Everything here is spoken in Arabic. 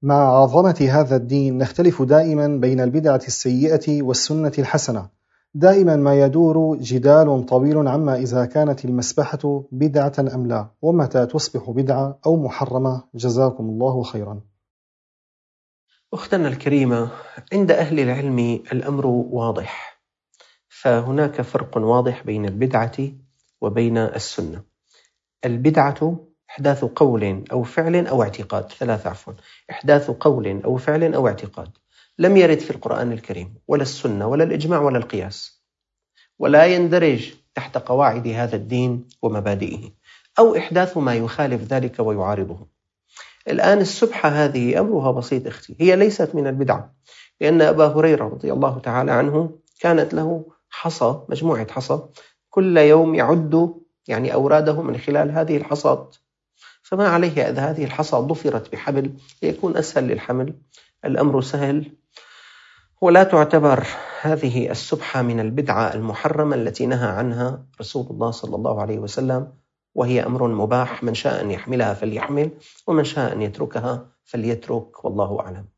مع عظمة هذا الدين نختلف دائما بين البدعة السيئة والسنة الحسنة، دائما ما يدور جدال طويل عما إذا كانت المسبحة بدعة أم لا، ومتى تصبح بدعة أو محرمة. جزاكم الله خيرا. أختنا الكريمة، عند أهل العلم الأمر واضح، فهناك فرق واضح بين البدعة وبين السنة. البدعة إحداث قول أو فعل أو اعتقاد، إحداث قول أو فعل أو اعتقاد لم يرد في القرآن الكريم ولا السنة ولا الإجماع ولا القياس، ولا يندرج تحت قواعد هذا الدين ومبادئه، أو إحداث ما يخالف ذلك ويعارضه. الآن السبحة هذه أمرها بسيط أختي، هي ليست من البدعة، لأن أبا هريرة رضي الله تعالى عنه كانت له حصى، مجموعة حصى، كل يوم يعد أوراده من خلال هذه الحصات، فما عليه إذا هذه الحصى ضفرت بحبل ليكون أسهل للحمل، الأمر سهل. ولا تعتبر هذه السبحة من البدعة المحرمة التي نهى عنها رسول الله صلى الله عليه وسلم، وهي أمر مباح، من شاء أن يحملها فليحمل، ومن شاء أن يتركها فليترك، والله أعلم.